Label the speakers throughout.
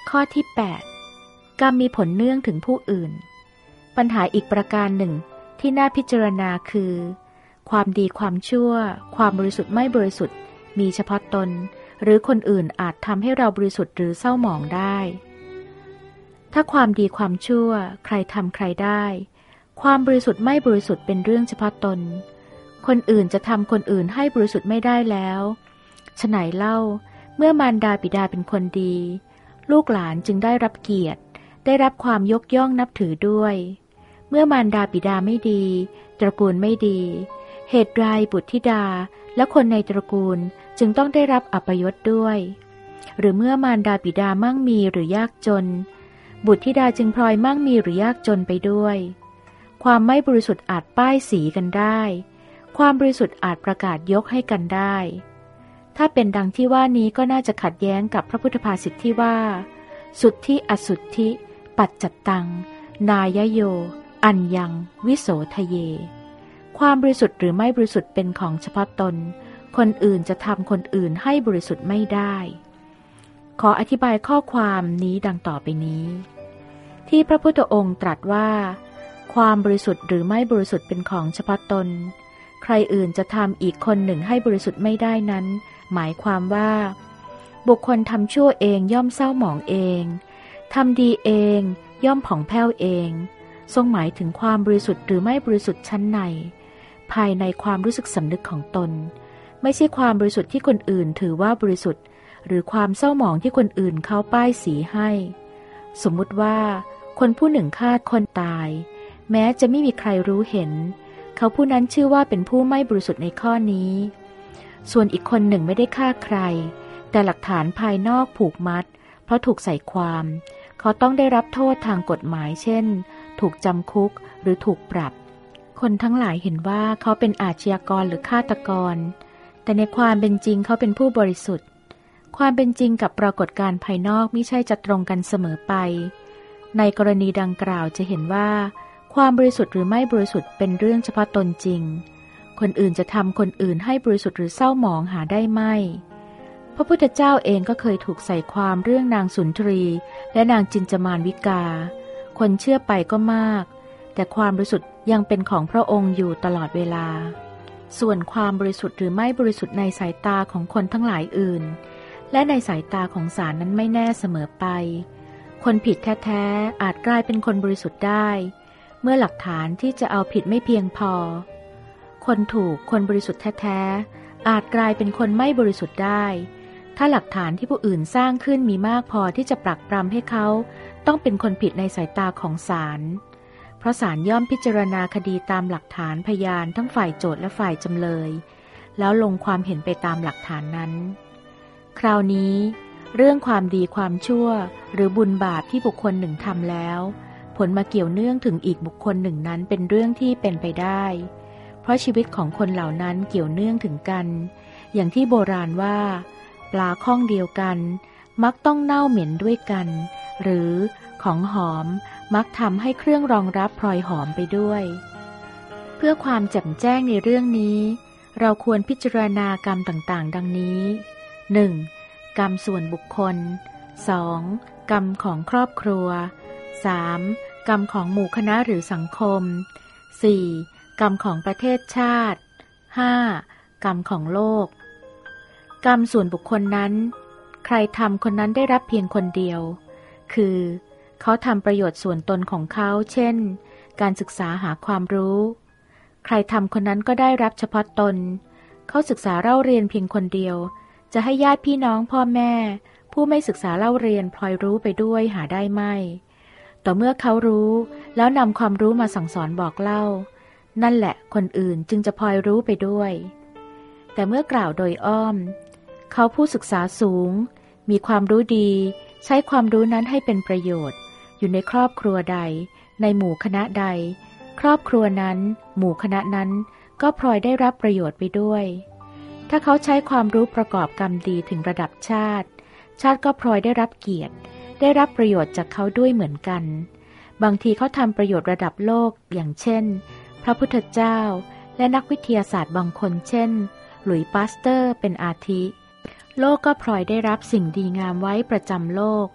Speaker 1: ข้อที่ 8 กรรมมีผลเนื่องถึงผู้อื่นปัญหาอีกประการหนึ่งที่น่าพิจารณาคือความดีความชั่วความบริสุทธิ์ไม่บริสุทธิ์มีเฉพาะตนหรือคนอื่นอาจทำให้เราบริสุทธิ์หรือเศร้าหมองได้ถ้าความดีความชั่วใครทำใครได้ความบริสุทธิ์ไม่บริสุทธิ์เป็นเรื่องเฉพาะตนคนอื่นจะทำคนอื่นให้บริสุทธิ์ไม่ได้แล้วฉะไหนเล่าเมื่อมารดาบิดาเป็นคนดีลูกหลานจึงได้รับเกียรติได้รับความยกย่องนับถือด้วยเมื่อมารดาบิดาไม่ดีตระกูลไม่ดีเหตุไรบุตรธิดาและคนในตระกูลจึงต้องได้รับอัปยศด้วยหรือเมื่อมารดาบิดามั่งมีหรือยากจนบุตรธิดาจึงพลอยมั่งมีหรือยากจนไปด้วยความไม่บริสุทธิ์อาจป้ายสีกันได้ความบริสุทธิ์อาจประกาศยกให้กันได้ถ้าเป็นดังที่ว่านี้ก็น่าจะขัดแย้งกับพระพุทธภาษิตที่ว่าสุทธิอสุทธิปัจจัตตังนายโยอัญญังวิโสทะเยความบริสุทธิ์หรือไม่บริสุทธิ์เป็นของเฉพาะตนคนอื่นจะทำคนอื่นให้บริสุทธิ์ไม่ได้ขออธิบายข้อความนี้ดังต่อไปนี้ที่พระพุทธองค์ตรัสว่าความบริสุทธิ์หรือไม่บริสุทธิ์เป็นของเฉพาะตนใครอื่นจะทำอีกคนหนึ่งให้บริสุทธิ์ไม่ได้นั้นหมายความว่าบุคคลทำชั่วเองย่อมเศร้าหมองเองทำดีเองย่อมผ่องแผ้วเองทรงหมายถึงความบริสุทธิ์หรือไม่บริสุทธิ์ชั้นในภายในความรู้สึกสำนึกของตนไม่ใช่ความบริสุทธิ์ที่คนอื่นถือว่าบริสุทธิ์หรือความเศร้าหมองที่คนอื่นเขาป้ายสีให้สมมุติว่าคนผู้หนึ่งฆ่าคนตายแม้จะไม่มีใครรู้เห็นเขาผู้นั้นชื่อว่าเป็นผู้ไม่บริสุทธิ์ในข้อนี้ส่วนอีกคนหนึ่งไม่ได้ฆ่าใครแต่หลักฐานภายนอกผูกมัดเพราะถูกใส่ความเขาต้องได้รับโทษทางกฎหมายเช่นถูกจำคุกหรือถูกปรับคนทั้งหลายเห็นว่าเขาเป็นอาชญากรหรือฆาตกรแต่ในความเป็นจริงเขาเป็นผู้บริสุทธิ์ความเป็นจริงกับปรากฏการณ์ภายนอกมิใช่จะตรงกันเสมอไปในกรณีดังกล่าวจะเห็นว่าความบริสุทธิ์หรือไม่บริสุทธิ์เป็นเรื่องเฉพาะตนจริงคนอื่นจะทำคนอื่นให้บริสุทธิ์หรือเศร้าหมองหาได้ไม่พระพุทธเจ้าเองก็เคยถูกใส่ความเรื่องนางสุนทรีและนางจินจมานวิกาคนเชื่อไปก็มากแต่ความบริสุทธิ์ยังเป็นของพระองค์อยู่ตลอดเวลาส่วนความบริสุทธิ์หรือไม่บริสุทธิ์ในสายตาของคนทั้งหลายอื่นและในสายตาของศาลนั้นไม่แน่เสมอไปคนผิดแท้ๆอาจกลายเป็นคนบริสุทธิ์ได้เมื่อหลักฐานที่จะเอาผิดไม่เพียงพอคนถูกคนบริสุทธิ์แท้ๆอาจกลายเป็นคนไม่บริสุทธิ์ได้ถ้าหลักฐานที่ผู้อื่นสร้างขึ้นมีมากพอที่จะปรักปรำให้เขาต้องเป็นคนผิดในสายตาของศาลเพราะศาลย่อมพิจารณาคดีตามหลักฐานพยานทั้งฝ่ายโจทก์และฝ่ายจำเลยแล้วลงความเห็นไปตามหลักฐานนั้นคราวนี้เรื่องความดีความชั่วหรือบุญบาปที่บุคคลหนึ่งทำแล้วผลมาเกี่ยวเนื่องถึงอีกบุคคลหนึ่งนั้นเป็นเรื่องที่เป็นไปได้เพราะชีวิตของคนเหล่านั้นเกี่ยวเนื่องถึงกันอย่างที่โบราณว่าปลาข้องเดียวกันมักต้องเน่าเหม็นด้วยกันหรือของหอมมักทำให้เครื่องรองรับพลอยหอมไปด้วยเพื่อความแจ่มแจ้งในเรื่องนี้เราควรพิจารณากรรมต่างๆดังนี้ 1. กรรมส่วนบุคคล 2. กรรมของครอบครัว 3. กรรมของหมู่คณะหรือสังคม 4. กรรมของประเทศชาติ 5. กรรมของโลกกรรมส่วนบุคคลนั้นใครทำคนนั้นได้รับเพียงคนเดียวคือเขาทำประโยชน์ส่วนตนของเขาเช่นการศึกษาหาความรู้ใครทำคนนั้นก็ได้รับเฉพาะตนเขาศึกษาเล่าเรียนเพียงคนเดียวจะให้ญาติพี่น้องพ่อแม่ผู้ไม่ศึกษาเล่าเรียนพลอยรู้ไปด้วยหาได้ไม่ต่อเมื่อเขารู้แล้วนำความรู้มาสั่งสอนบอกเล่านั่นแหละคนอื่นจึงจะพลอยรู้ไปด้วยแต่เมื่อกล่าวโดยอ้อมเขาผู้ศึกษาสูงมีความรู้ดีใช้ความรู้นั้นให้เป็นประโยชน์อยู่ในครอบครัวใดในหมู่คณะใดครอบครัวนั้นหมู่คณะนั้นก็พลอยได้รับประโยชน์ไปด้วยถ้าเขาใช้ความรู้ประกอบกรรมดีถึงระดับชาติก็พลอยได้รับเกียรติได้รับประโยชน์จากเขาด้วยเหมือนกันบางทีเขาทำประโยชน์ระดับโลกอย่างเช่นพระพุทธเจ้าและนักวิทยาศาสตร์บางคนเช่นหลุยส์ ปาสเตอร์เป็นอาทิโลกก็พลอยได้รับสิ่งดีงามไว้ประจำโลกเพ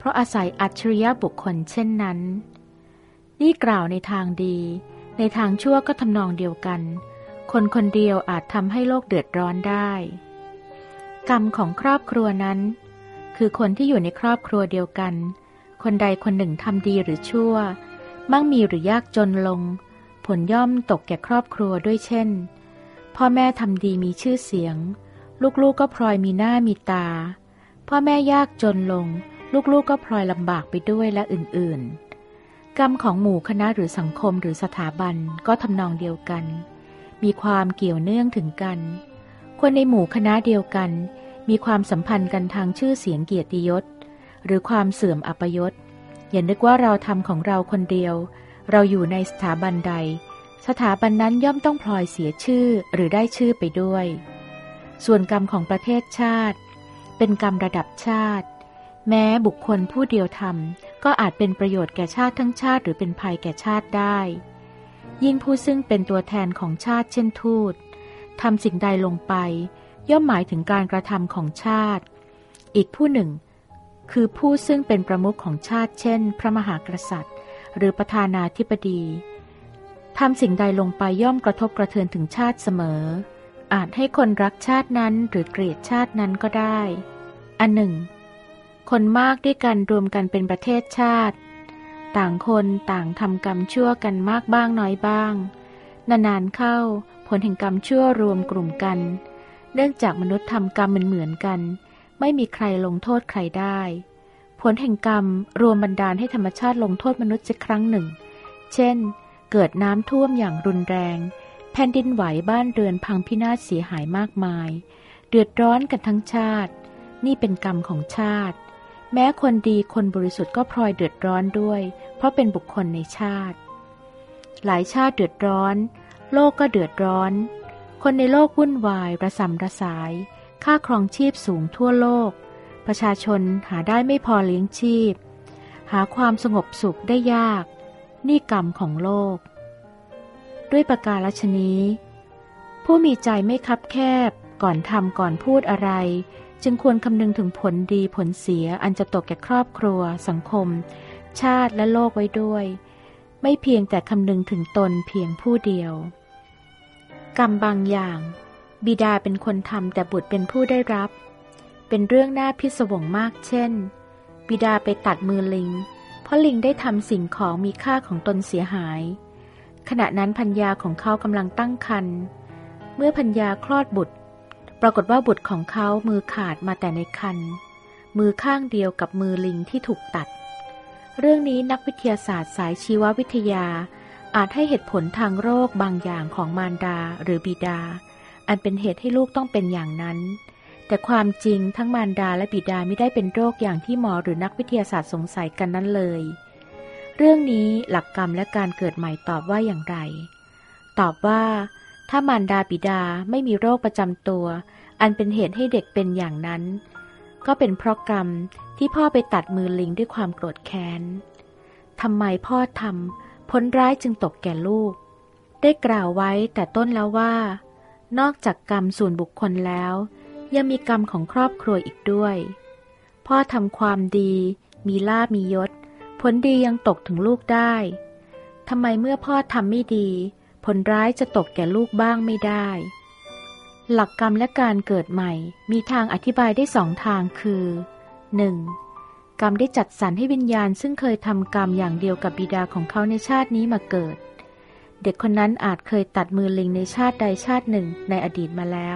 Speaker 1: ราะอาศัยอัจฉริยะบุคคลเช่นนั้นนี่กล่าวในทางดีในทางชั่วก็ทำนองเดียวกันคนคนเดียวอาจทำให้โลกเดือดร้อนได้กรรมของครอบครัวนั้นคือคนที่อยู่ในครอบครัวเดียวกันคนใดคนหนึ่งทำดีหรือชั่วมั่งมีหรือยากจนลงผลย่อมตกแก่ครอบครัวด้วยเช่นพ่อแม่ทำดีมีชื่อเสียงลูกๆก็พลอยมีหน้ามีตาพ่อแม่ยากจนลงลูกๆก็พลอยลำบากไปด้วยและอื่นๆกรรมของหมู่คณะหรือสังคมหรือสถาบันก็ทำนองเดียวกันมีความเกี่ยวเนื่องถึงกันคนในหมู่คณะเดียวกันมีความสัมพันธ์กันทางชื่อเสียงเกียรติยศหรือความเสื่อมอัปยศอย่านึกว่าเราทำของเราคนเดียวเราอยู่ในสถาบันใดสถาบันนั้นย่อมต้องพลอยเสียชื่อหรือได้ชื่อไปด้วยส่วนกรรมของประเทศชาติเป็นกรรมระดับชาติแม้บุคคลผู้เดียวทำก็อาจเป็นประโยชน์แก่ชาติทั้งชาติหรือเป็นภัยแก่ชาติได้ยิ่งผู้ซึ่งเป็นตัวแทนของชาติเช่นทูตทำสิ่งใดลงไปย่อมหมายถึงการกระทำของชาติอีกผู้หนึ่งคือผู้ซึ่งเป็นประมุขของชาติเช่นพระมหากษัตริย์หรือประธานาธิบดีทำสิ่งใดลงไปย่อมกระทบกระเทือนถึงชาติเสมออาจให้คนรักชาตินั้นหรือเกลียดชาตินั้นก็ได้อันหนึ่งคนมากด้วยกันรวมกันเป็นประเทศชาติต่างคนต่างทำกรรมชั่วกันมากบ้างน้อยบ้างนานๆเข้าผลแห่งกรรมชั่วรวมกลุ่มกันเนื่องจากมนุษย์ทำกรรมเหมือนกันไม่มีใครลงโทษใครได้ผลแห่งกรรมรวมบันดาลให้ธรรมชาติลงโทษมนุษย์สักครั้งหนึ่งเช่นเกิดน้ำท่วมอย่างรุนแรงแผ่นดินไหวบ้านเรือนพังพินาศเสียหายมากมายเดือดร้อนกันทั้งชาตินี่เป็นกรรมของชาติแม้คนดีคนบริสุทธิ์ก็พลอยเดือดร้อนด้วยเพราะเป็นบุคคลในชาติหลายชาติเดือดร้อนโลกก็เดือดร้อนคนในโลกวุ่นวายระสำระสายค่าครองชีพสูงทั่วโลกประชาชนหาได้ไม่พอเลี้ยงชีพหาความสงบสุขได้ยากนี่กรรมของโลกด้วยประการฉะนี้ผู้มีใจไม่คับแคบก่อนทำก่อนพูดอะไรจึงควรคำนึงถึงผลดีผลเสียอันจะตกแก่ครอบครัวสังคมชาติและโลกไว้ด้วยไม่เพียงแต่คำนึงถึงตนเพียงผู้เดียวกรรมบางอย่างบิดาเป็นคนทำแต่บุตรเป็นผู้ได้รับเป็นเรื่องน่าพิศวงมากเช่นบิดาไปตัดมือลิงเพราะลิงได้ทำสิ่งของมีค่าของตนเสียหายขณะนั้นภรรยาของเขากำลังตั้งครรภ์เมื่อภรรยาคลอดบุตรปรากฏว่าบุตรของเขามือขาดมาแต่ในครรภ์มือข้างเดียวกับมือลิงที่ถูกตัดเรื่องนี้นักวิทยาศาสตร์สายชีววิทยาอาจให้เหตุผลทางโรคบางอย่างของมารดาหรือบิดาอันเป็นเหตุให้ลูกต้องเป็นอย่างนั้นแต่ความจริงทั้งมารดาและบิดาไม่ได้เป็นโรคอย่างที่หมอหรือนักวิทยาศาสตร์สงสัยกันนั้นเลยเรื่องนี้หลักกรรมและการเกิดใหม่ตอบว่าอย่างไรตอบว่าถ้ามารดาบิดาไม่มีโรคประจำตัวอันเป็นเหตุให้เด็กเป็นอย่างนั้นก็เป็นเพราะกรรมที่พ่อไปตัดมือลิงด้วยความโกรธแค้นทำไมพ่อทำผลร้ายจึงตกแก่ลูกได้กล่าวไว้แต่ต้นแล้วว่านอกจากกรรมส่วนบุคคลแล้วยังมีกรรมของครอบครัวอีกด้วยพ่อทำความดีมีลาภมียศผลดียังตกถึงลูกได้ทำไมเมื่อพ่อทำไม่ดีผลร้ายจะตกแก่ลูกบ้างไม่ได้หลักกรรมและการเกิดใหม่มีทางอธิบายได้สองทางคือ 1. กรรมได้จัดสรรให้วิญญาณซึ่งเคยทำกรรมอย่างเดียวกับบิดาของเขาในชาตินี้มาเกิดเด็กคนนั้นอาจเคยตัดมือลิงในชาติใดชาติหนึ่งในอดีตมาแล้ว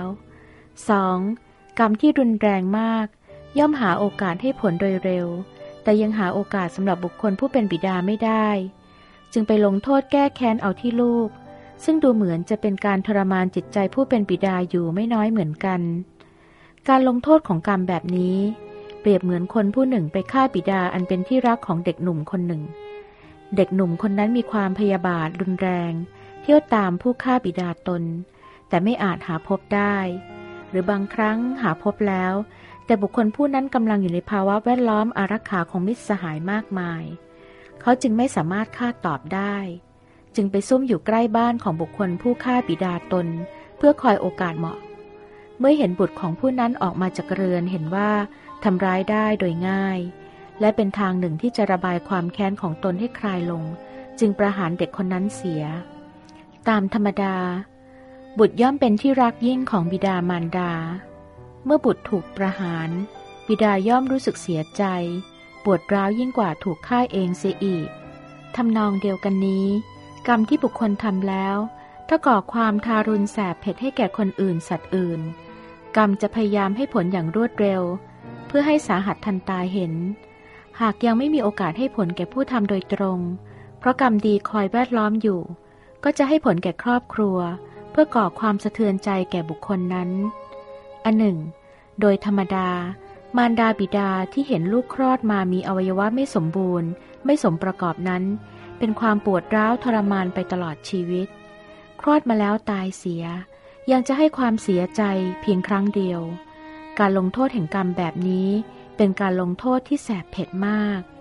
Speaker 1: 2. กรรมที่รุนแรงมากย่อมหาโอกาสให้ผลโดยเร็วแต่ยังหาโอกาสสำหรับบุคคลผู้เป็นบิดาไม่ได้จึงไปลงโทษแก้แค้นเอาที่ลูกซึ่งดูเหมือนจะเป็นการทรมานจิตใจผู้เป็นบิดาอยู่ไม่น้อยเหมือนกันการลงโทษของกรรมแบบนี้เปรียบเหมือนคนผู้หนึ่งไปฆ่าบิดาอันเป็นที่รักของเด็กหนุ่มคนหนึ่งเด็กหนุ่มคนนั้นมีความพยาบาทรุนแรงเที่ยวตามผู้ฆ่าบิดาตนแต่ไม่อาจหาพบได้หรือบางครั้งหาพบแล้วแต่บุคคลผู้นั้นกำลังอยู่ในภาวะแวดล้อมอารักขาของมิตรสหายมากมายเขาจึงไม่สามารถฆ่าตอบได้จึงไปซุ่มอยู่ใกล้บ้านของบุคคลผู้ฆ่าบิดาตนเพื่อคอยโอกาสเหมาะเมื่อเห็นบุตรของผู้นั้นออกมาจากเรือนเห็นว่าทำร้ายได้โดยง่ายและเป็นทางหนึ่งที่จะระบายความแค้นของตนให้คลายลงจึงประหารเด็กคนนั้นเสียตามธรรมดาบุตรย่อมเป็นที่รักยิ่งของบิดามารดาเมื่อบุตรถูกประหารบิดาย่อมรู้สึกเสียใจปวดร้าวยิ่งกว่าถูกฆ่าเองเสียอีกทำนองเดียวกันนี้กรรมที่บุคคลทำแล้วถ้าก่อความทารุณแสบเผ็ดให้แก่คนอื่นสัตว์อื่นกรรมจะพยายามให้ผลอย่างรวดเร็วเพื่อให้สาหัสทันตาเห็นหากยังไม่มีโอกาสให้ผลแก่ผู้ทำโดยตรงเพราะกรรมดีคอยแวดล้อมอยู่ก็จะให้ผลแก่ครอบครัวเพื่อก่อความสะเทือนใจแก่บุคคลนั้นอันหนึ่งโดยธรรมดามารดาบิดาที่เห็นลูกคลอดมามีอวัยวะไม่สมบูรณ์ไม่สมประกอบนั้นเป็นความปวดร้าวทรมานไปตลอดชีวิตคลอดมาแล้วตายเสียยังจะให้ความเสียใจเพียงครั้งเดียวการลงโทษแห่งกรรมแบบนี้เป็นการลงโทษที่แสบเผ็ดมาก